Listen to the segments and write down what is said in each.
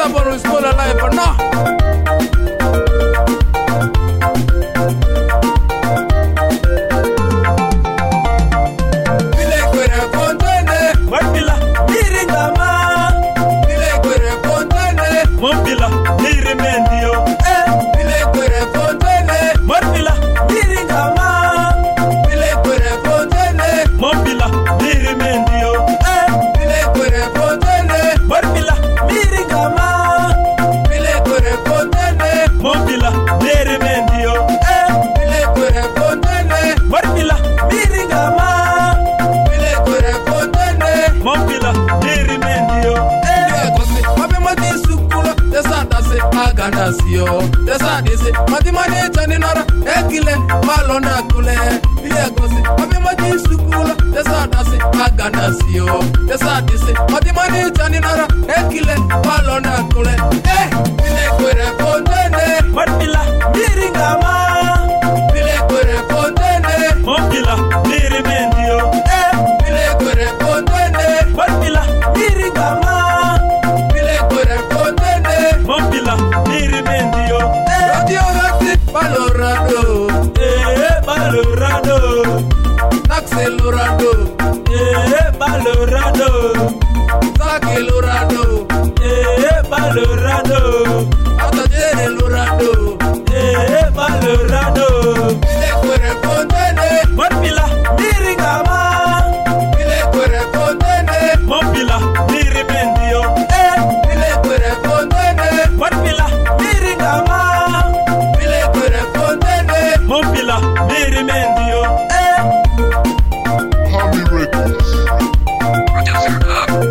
Double is still alive or not? Desa dese mati mane tani nara ekile malonda kule ile gosi mabe mati sukula desa dase aganda sio desa dese mati mane tani nara ekile malonda kule ile kwere kontene matila miringama ile kwere kontene mobila mirimendio ile kwere kontene matila miringama ile kwere kontene mobila mirimendio radio rati balorado balorado taxelorado balorado zakelorado balorado atajere lorado balorado ile kwere kontene mobila miringama ile kwere kontene mobila mirimendio ile kwere kontene mobila miringama ile kwere kontene mobila mirimendio Hami Records. Producer up.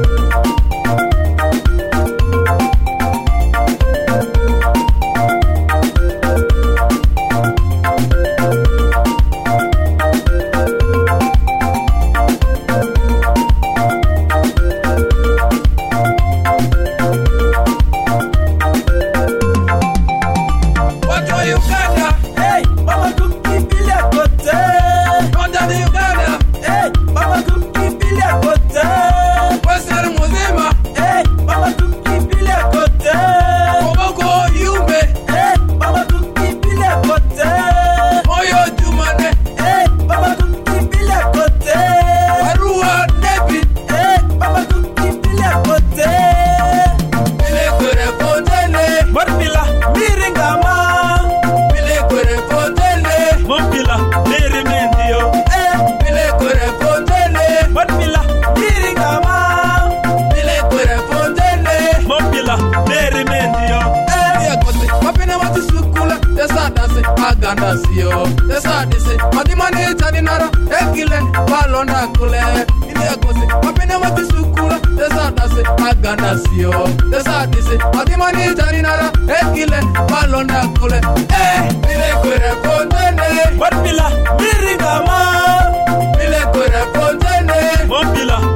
Watu wa Uganda, hey, mama tukimbilia kote. Watu wa Uganda, hey, mama tukimbilia kote. Western mzima, hey, mama tukimbilia kote. Koboko Yumbe, hey, mama tukimbilia kote. Moyo Jumane, hey, mama tukimbilia kote. Arua David, hey, mama tukimbilia kote. Ile kwere kontene, Marbila miringama. Ile kwere kontene, Marbila mirimendio. Ile kwere kontene, Marbila miringama. Ile kwere kontene, Marbila mirimendio. Ile kosi mapene mati sukula desa dase aganda sio desa dese mati mani tani nara ekile balonda kule. Ile kosi mapene mati sukula desa dase aganda sio desa dese mati mani tani nara ekile balonda kule. Ile kwere kontene Marbila miringama. Ile kwere kontene Marbila